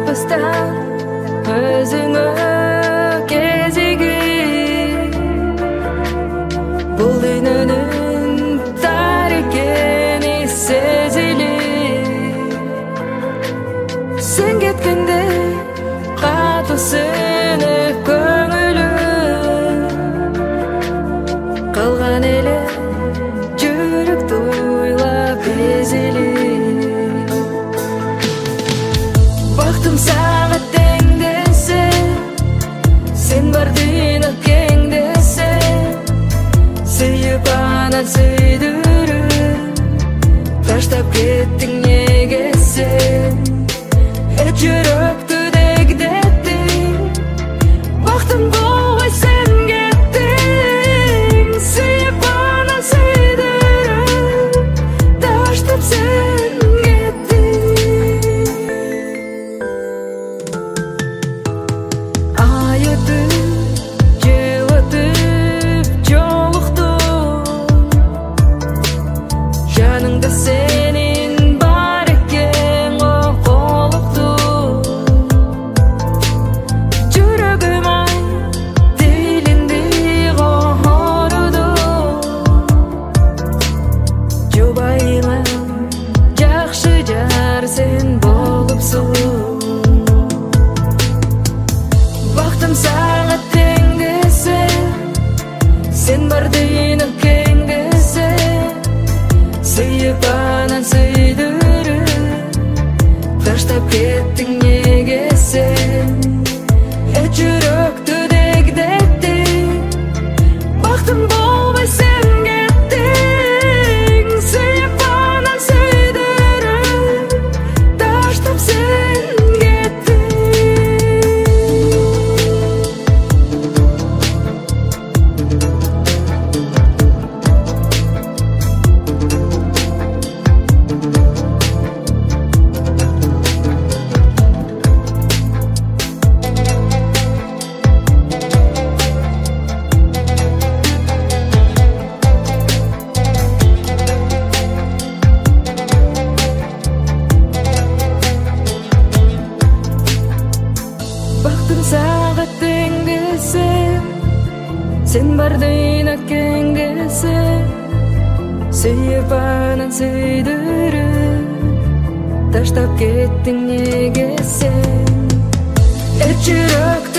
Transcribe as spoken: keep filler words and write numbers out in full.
албастан өзүңө кезиги бул дүйнөнүн тар экени сезилип сен кеткенде катуу сөнүп көңүлүм калган эле жүрөктү уйлап эзилип бактым сага тең десе сен бар дүйнө кең десе сүйүп анан сүйдүрүп таштап кеттиң неге сен э жүрөктү дегдеттиң бактым болбой сен кеттиң сүйүп анан сүйдүрүп таштап сен кеттиң ай өтүп жыл өтүп жолуктук жаныңда сенин бар экен околуктук жүрөгүм ай тилинди кооруду жубайыңа жакшы жар сен болупсуң бактым сага тең десе сен бар дүйнө кең десе сүйүп анан сүйдүрүп таштап кеттиң неге сен э жүрөктү дегдеттиң бактым болбой сен кеттиң сүйүп анан сүйдүрүп таштап сен кеттиң бактым сага тең десе сен бар дүйнө кең десе сүйүп анан сүйдүрүп таштап кеттиң неге сен э жүрөктү